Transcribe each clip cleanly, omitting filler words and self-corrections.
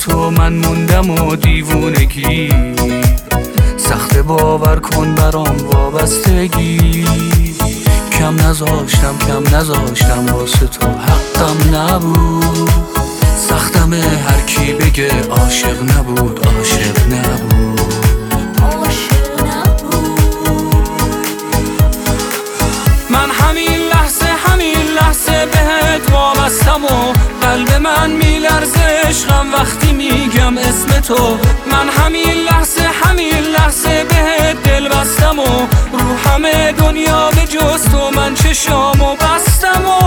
تو من موندم و دیوونگی سخت باور کن برام وابستگی کم نذاشتم واسه تو حقم نبود سختم هر کی بگه عاشق نبود من همین لحظه بهت وابستم و قلب من میلرزه عشقم وقتی میگم اسم تو من همین لحظه بهت دل بستم و رو همه دنیا به جز تو من چشامو بستم و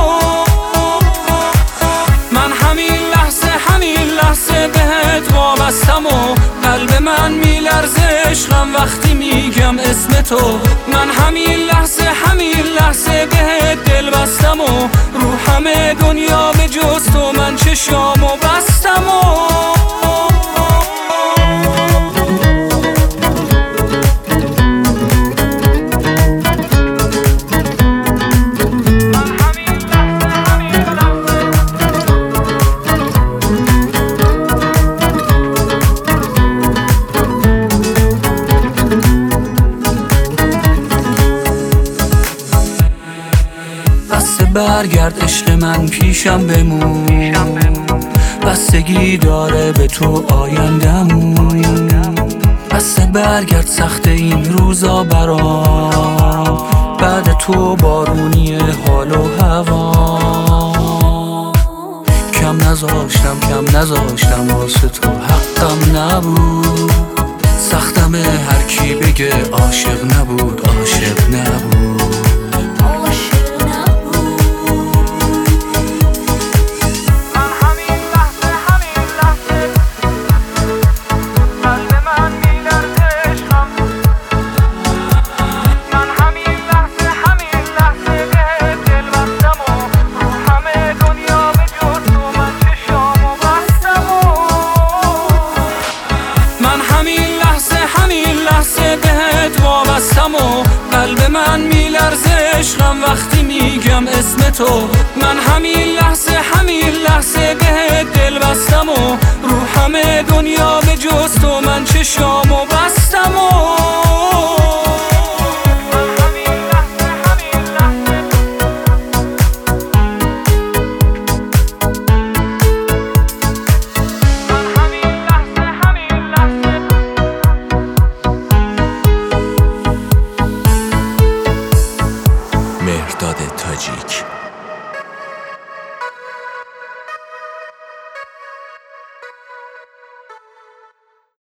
من همین لحظه بهت وابستم و قلب من میلرزه عشقم وقتی میگم اسم تو من همین لحظه بهت دل بستم و رو همه دنیا به جز تو من چشامو بستم و برگرد عشق من پیشم بمون بستگی داره به تو آیندمون بسته برگرد سخت این روزا برام بعد تو بارونی حال و هوا کم نذاشتم واسه تو حقم نبود سختم هر کی بگه عاشق نبود وابستم و قلب من میلرزه عشقم وقتی میگم اسم تو من همین لحظه بهت دل بستم و رو همه دنیا به جز تو من چشامو بستم و مهرداد تاجیک